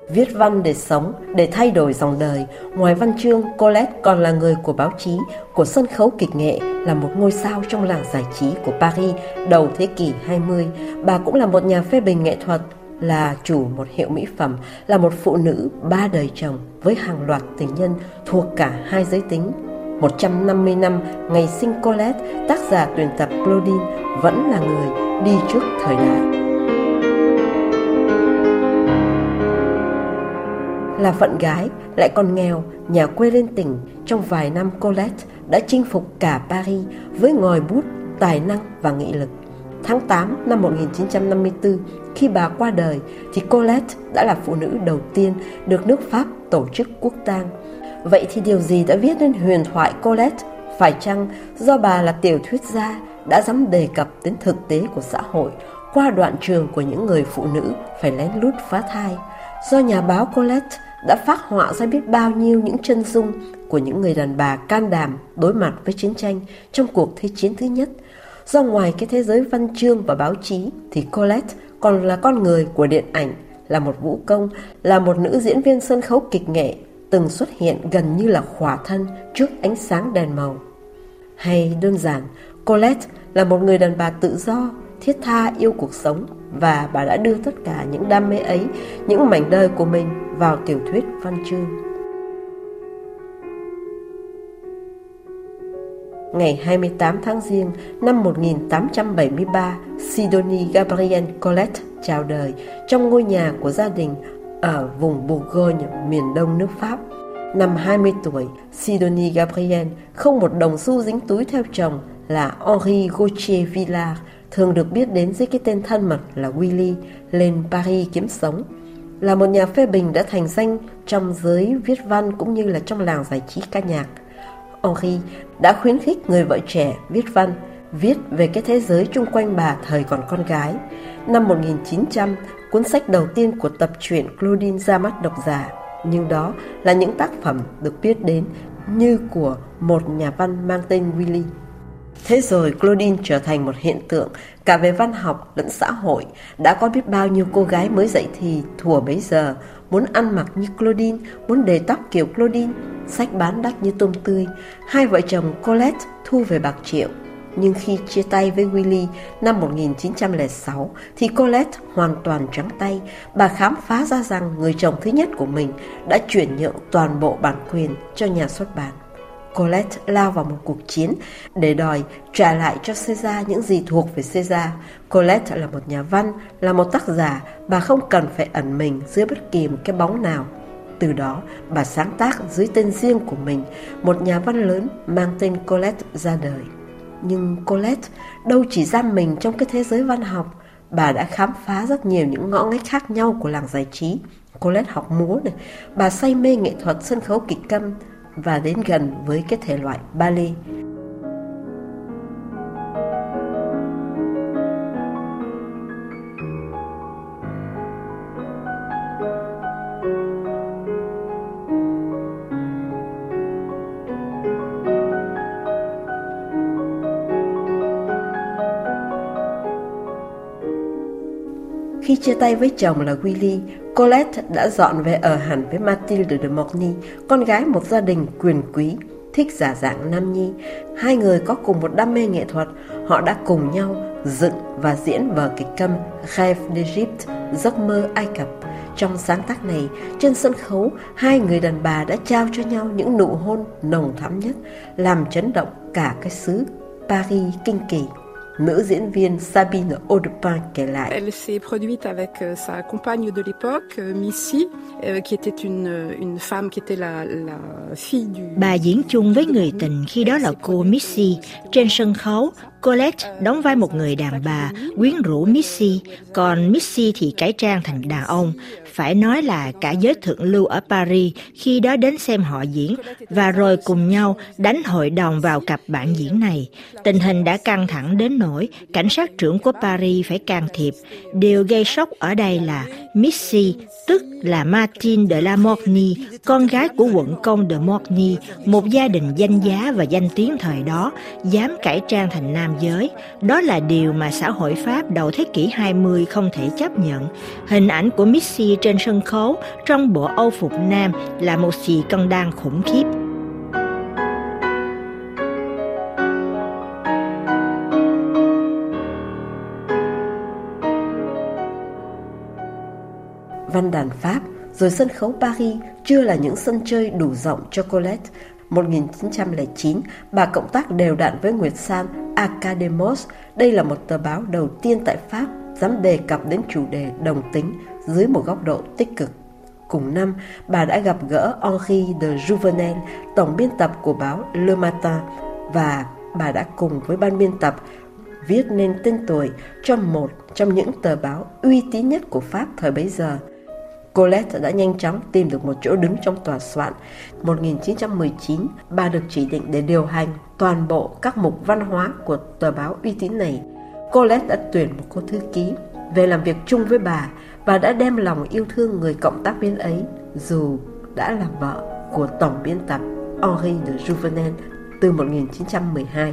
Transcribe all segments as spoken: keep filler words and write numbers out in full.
Viết văn để sống, để thay đổi dòng đời. Ngoài văn chương, Colette còn là người của báo chí, của sân khấu kịch nghệ, là một ngôi sao trong làng giải trí của Paris đầu thế kỷ hai mươi. Bà cũng là một nhà phê bình nghệ thuật, là chủ một hiệu mỹ phẩm, là một phụ nữ ba đời chồng với hàng loạt tình nhân thuộc cả hai giới tính. một trăm năm mươi năm ngày sinh Colette, tác giả tuyển tập Claudine vẫn là người đi trước thời đại. Là phận gái, lại còn nghèo, nhà quê lên tỉnh, trong vài năm Colette đã chinh phục cả Paris với ngòi bút, tài năng và nghị lực. Tháng tám năm một nghìn chín trăm năm mươi tư, khi bà qua đời, thì Colette đã là phụ nữ đầu tiên được nước Pháp tổ chức quốc tang. Vậy thì điều gì đã viết nên huyền thoại Colette? Phải chăng do bà là tiểu thuyết gia đã dám đề cập đến thực tế của xã hội qua đoạn trường của những người phụ nữ phải lén lút phá thai? Do nhà báo Colette đã phác họa ra biết bao nhiêu những chân dung của những người đàn bà can đảm đối mặt với chiến tranh trong cuộc Thế chiến thứ nhất. Do ngoài cái thế giới văn chương và báo chí thì Colette còn là con người của điện ảnh, là một vũ công, là một nữ diễn viên sân khấu kịch nghệ từng xuất hiện gần như là khỏa thân trước ánh sáng đèn màu. Hay đơn giản, Colette là một người đàn bà tự do, thiết tha yêu cuộc sống, và bà đã đưa tất cả những đam mê ấy, những mảnh đời của mình vào tiểu thuyết văn chương. Ngày hai mươi tám tháng Giêng năm một nghìn tám trăm bảy mươi ba, Sidonie Gabrielle Colette chào đời trong ngôi nhà của gia đình ở vùng Bourgogne, miền đông nước Pháp. Năm hai mươi tuổi, Sidonie Gabrielle không một đồng xu dính túi theo chồng là Henri Gauthier Villard, thường được biết đến dưới cái tên thân mật là Willy, lên Paris kiếm sống. Là một nhà phê bình đã thành danh trong giới viết văn cũng như là trong làng giải trí ca nhạc. Henri đã khuyến khích người vợ trẻ viết văn, viết về cái thế giới chung quanh bà thời còn con gái. Năm một nghìn chín trăm, cuốn sách đầu tiên của tập truyện Claudine ra mắt độc giả, nhưng đó là những tác phẩm được biết đến như của một nhà văn mang tên Willy. Thế rồi Claudine trở thành một hiện tượng cả về văn học lẫn xã hội. Đã có biết bao nhiêu cô gái mới dậy thì thuở bấy giờ muốn ăn mặc như Claudine, muốn để tóc kiểu Claudine, sách bán đắt như tôm tươi. Hai vợ chồng Colette thu về bạc triệu. Nhưng khi chia tay với Willy năm một nghìn chín trăm lẻ sáu thì Colette hoàn toàn trắng tay. Bà khám phá ra rằng người chồng thứ nhất của mình đã chuyển nhượng toàn bộ bản quyền cho nhà xuất bản. Colette lao vào một cuộc chiến để đòi trả lại cho Caesar những gì thuộc về Caesar. Colette là một nhà văn, là một tác giả, bà không cần phải ẩn mình dưới bất kỳ một cái bóng nào. Từ đó, bà sáng tác dưới tên riêng của mình, một nhà văn lớn mang tên Colette ra đời. Nhưng Colette đâu chỉ giam mình trong cái thế giới văn học, bà đã khám phá rất nhiều những ngõ ngách khác nhau của làng giải trí. Colette học múa này, bà say mê nghệ thuật sân khấu kịch câm và đến gần với cái thể loại ballet. Khi chia tay với chồng là Willy, Colette đã dọn về ở hẳn với Mathilde de Morny, con gái một gia đình quyền quý, thích giả dạng nam nhi. Hai người có cùng một đam mê nghệ thuật, họ đã cùng nhau dựng và diễn vở kịch câm Rêve d'Égypte, giấc mơ Ai Cập. Trong sáng tác này, trên sân khấu, hai người đàn bà đã trao cho nhau những nụ hôn nồng thắm nhất, làm chấn động cả cái xứ Paris kinh kỳ. Nữ diễn viên Sabine Audepin kể lại. Elle s'est produite avec sa compagne de l'époque, Missy, qui était une une femme qui était la la fille du. Bà diễn chung với người tình khi đó là cô Missy. Trên sân khấu, Colette đóng vai một người đàn bà quyến rũ Missy, còn Missy thì cải trang thành đàn ông. Phải nói là cả giới thượng lưu ở Paris khi đó đến xem họ diễn và rồi cùng nhau đánh hội đồng vào cặp bạn diễn này. Tình hình đã căng thẳng đến nỗi cảnh sát trưởng của Paris phải can thiệp. Điều gây sốc ở đây là Missy, tức là Martine de la Morny, con gái của quận công de Morny, một gia đình danh giá và danh tiếng thời đó, dám cải trang thành nam nam giới. Đó là điều mà xã hội Pháp đầu thế kỷ hai mươi không thể chấp nhận. Hình ảnh của Missy trên sân khấu trong bộ âu phục nam là một xì căng đan khủng khiếp. Văn đàn Pháp, rồi sân khấu Paris chưa là những sân chơi đủ rộng cho Colette. một nghìn chín trăm lẻ chín, bà cộng tác đều đặn với Nguyệt San Academos. Đây là một tờ báo đầu tiên tại Pháp dám đề cập đến chủ đề đồng tính dưới một góc độ tích cực. Cùng năm, bà đã gặp gỡ Henri de Jouvenel, tổng biên tập của báo Le Matin, và bà đã cùng với ban biên tập viết nên tên tuổi cho một trong những tờ báo uy tín nhất của Pháp thời bấy giờ. Colette đã nhanh chóng tìm được một chỗ đứng trong tòa soạn. một nghìn chín trăm mười chín, bà được chỉ định để điều hành toàn bộ các mục văn hóa của tờ báo uy tín này. Colette đã tuyển một cô thư ký về làm việc chung với bà và đã đem lòng yêu thương người cộng tác viên ấy, dù đã là vợ của tổng biên tập Henri de Jouvenel từ một nghìn chín trăm mười hai.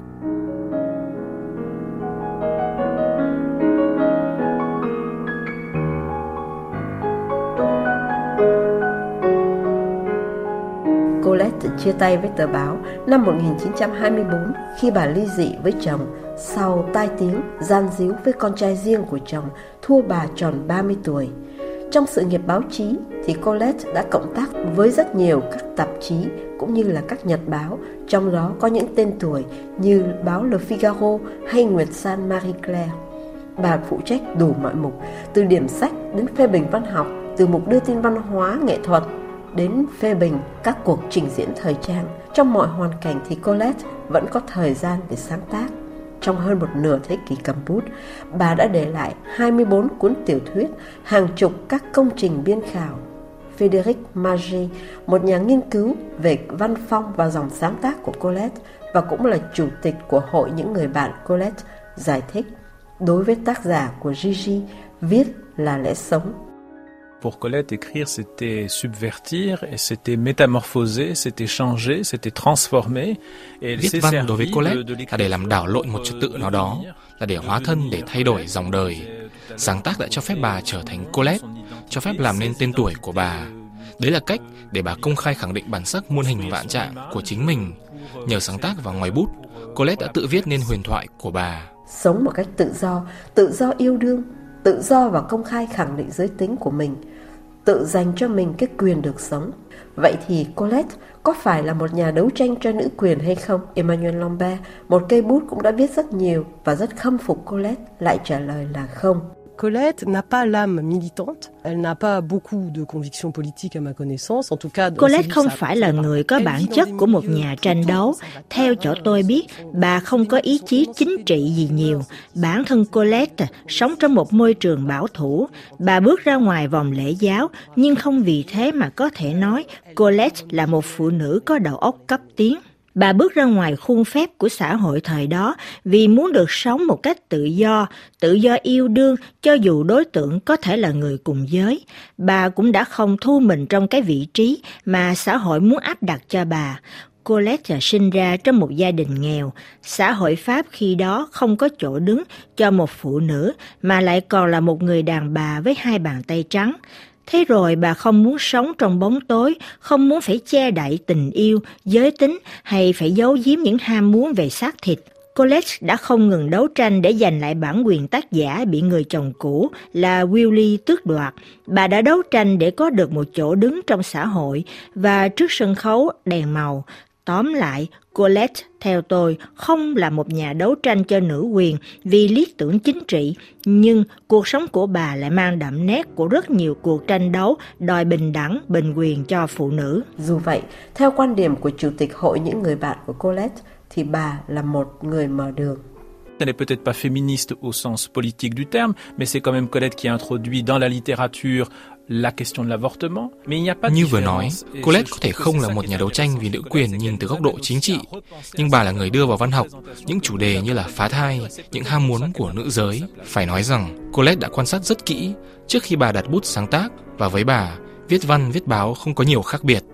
Colette chia tay với tờ báo năm một nghìn chín trăm hai mươi bốn khi bà ly dị với chồng sau tai tiếng gian díu với con trai riêng của chồng thua bà tròn ba mươi tuổi. Trong sự nghiệp báo chí thì Colette đã cộng tác với rất nhiều các tạp chí cũng như là các nhật báo, trong đó có những tên tuổi như báo Le Figaro hay Nguyệt San Marie Claire. Bà phụ trách đủ mọi mục, từ điểm sách đến phê bình văn học, từ mục đưa tin văn hóa nghệ thuật đến phê bình các cuộc trình diễn thời trang. Trong mọi hoàn cảnh thì Colette vẫn có thời gian để sáng tác. Trong hơn một nửa thế kỷ cầm bút, bà đã để lại hai mươi bốn cuốn tiểu thuyết, hàng chục các công trình biên khảo. Frédéric Maget, một nhà nghiên cứu về văn phong và dòng sáng tác của Colette và cũng là chủ tịch của Hội những người bạn Colette, giải thích, đối với tác giả của Gigi, viết là lẽ sống. Pour Colette, écrire, c'était subvertir, et c'était métamorphoser, c'était changer, c'était transformer. Viết văn đối với Colette là để làm đảo lộn một trật tự nào đó, là để hóa thân, để thay đổi dòng đời. Sáng tác đã cho phép bà trở thành Colette, cho phép làm nên tên tuổi của bà. Đấy là cách để bà công khai khẳng định bản sắc muôn hình vạn trạng của chính mình. Nhờ sáng tác và ngoài bút, Colette đã tự viết nên huyền thoại của bà. Sống một cách tự do, tự do yêu đương, tự do và công khai khẳng định giới tính của mình, tự dành cho mình cái quyền được sống. Vậy thì Colette có phải là một nhà đấu tranh cho nữ quyền hay không? Emmanuel Lambert, một cây bút cũng đã viết rất nhiều và rất khâm phục Colette, lại trả lời là không. Colette n'a pas l'âme militante, elle n'a pas beaucoup de convictions politiques à ma connaissance, en tout cas. Colette không phải là người có bản chất của một nhà tranh đấu. Theo chỗ tôi biết, bà không có ý chí chính trị gì nhiều. Bản thân Colette sống trong một môi trường bảo thủ. Bà bước ra ngoài vòng lễ giáo, nhưng không vì thế mà có thể nói Colette là một phụ nữ có đầu óc cấp tiến. Bà bước ra ngoài khuôn phép của xã hội thời đó vì muốn được sống một cách tự do, tự do yêu đương cho dù đối tượng có thể là người cùng giới. Bà cũng đã không thu mình trong cái vị trí mà xã hội muốn áp đặt cho bà. Colette sinh ra trong một gia đình nghèo. Xã hội Pháp khi đó không có chỗ đứng cho một phụ nữ mà lại còn là một người đàn bà với hai bàn tay trắng. Thế rồi bà không muốn sống trong bóng tối, không muốn phải che đậy tình yêu, giới tính hay phải giấu giếm những ham muốn về xác thịt. Colette đã không ngừng đấu tranh để giành lại bản quyền tác giả bị người chồng cũ là Willy tước đoạt. Bà đã đấu tranh để có được một chỗ đứng trong xã hội và trước sân khấu đèn màu. Tóm lại, Colette, theo tôi, không là một nhà đấu tranh cho nữ quyền vì lý tưởng chính trị, nhưng cuộc sống của bà lại mang đậm nét của rất nhiều cuộc tranh đấu đòi bình đẳng, bình quyền cho phụ nữ. Dù vậy, theo quan điểm của Chủ tịch Hội những người bạn của Colette, thì bà là một người mở đường. Elle n'est peut-être pas féministe au sens politique du terme, mais c'est quand même Colette qui a introduit dans la littérature la question de l'avortement. Mais il n'y a pas de Như vừa nói, Colette có thể không là một nhà đấu tranh vì nữ quyền nhìn từ góc độ chính trị, nhưng bà là người đưa vào văn học những chủ đề như là phá thai, những ham muốn của nữ giới. Phải nói rằng, Colette đã quan sát rất kỹ trước khi bà đặt bút sáng tác, và với bà, viết văn, viết báo không có nhiều khác biệt.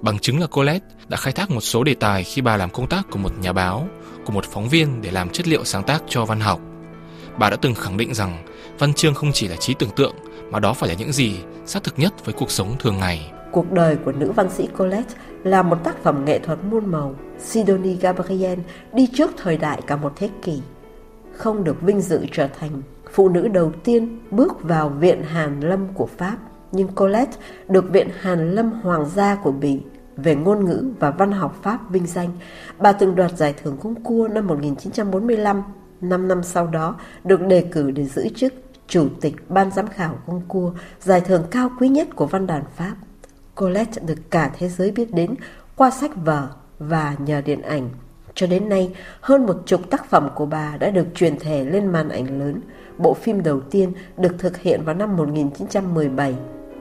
Bằng chứng là Colette đã khai thác một số đề tài khi bà làm công tác của một nhà báo, của một phóng viên để làm chất liệu sáng tác cho văn học. Bà đã từng khẳng định rằng văn chương không chỉ là trí tưởng tượng, mà đó phải là những gì sát thực nhất với cuộc sống thường ngày. Cuộc đời của nữ văn sĩ Colette là một tác phẩm nghệ thuật muôn màu. Sidonie Gabriel đi trước thời đại cả một thế kỷ. Không được vinh dự trở thành phụ nữ đầu tiên bước vào Viện Hàn Lâm của Pháp, nhưng Colette được Viện Hàn Lâm Hoàng gia của Bỉ về ngôn ngữ và văn học Pháp vinh danh. Bà từng đoạt giải thưởng Goncourt năm một nghìn chín trăm bốn mươi lăm. Năm năm sau đó được đề cử để giữ chức chủ tịch ban giám khảo Goncourt, giải thưởng cao quý nhất của văn đàn Pháp. Colette được cả thế giới biết đến qua sách vở và nhờ điện ảnh. Cho đến nay, hơn một chục tác phẩm của bà đã được truyền thể lên màn ảnh lớn. Bộ phim đầu tiên được thực hiện vào năm một nghìn chín trăm mười bảy.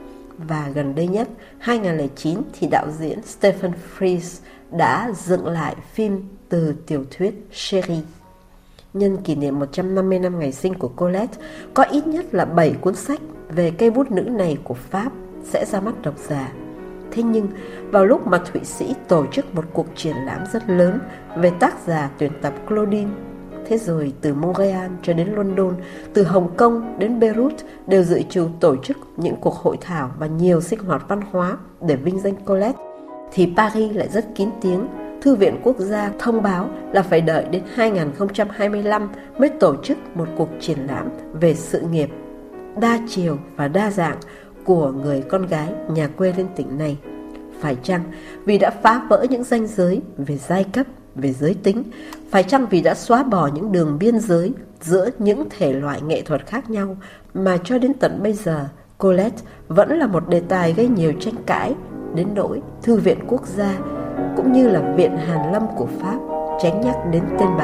Và gần đây nhất, hai nghìn không trăm lẻ chín, thì đạo diễn Stephen Frears đã dựng lại phim từ tiểu thuyết Chérie. Nhân kỷ niệm một trăm năm mươi năm ngày sinh của Colette, có ít nhất là bảy cuốn sách về cây bút nữ này của Pháp sẽ ra mắt độc giả. Thế nhưng, vào lúc mà Thụy Sĩ tổ chức một cuộc triển lãm rất lớn về tác giả tuyển tập Claudine, thế rồi từ Montreal cho đến London, từ Hồng Kông đến Beirut đều dự trù tổ chức những cuộc hội thảo và nhiều sinh hoạt văn hóa để vinh danh Colette, thì Paris lại rất kín tiếng. Thư viện Quốc gia thông báo là phải đợi đến hai nghìn không trăm hai mươi lăm mới tổ chức một cuộc triển lãm về sự nghiệp đa chiều và đa dạng của người con gái nhà quê lên tỉnh này. Phải chăng vì đã phá vỡ những ranh giới về giai cấp, về giới tính? Phải chăng vì đã xóa bỏ những đường biên giới giữa những thể loại nghệ thuật khác nhau mà cho đến tận bây giờ Colette vẫn là một đề tài gây nhiều tranh cãi, đến nỗi Thư viện Quốc gia cũng như là Viện Hàn Lâm của Pháp tránh nhắc đến tên bà.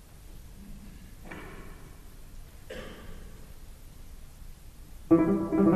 Thank you.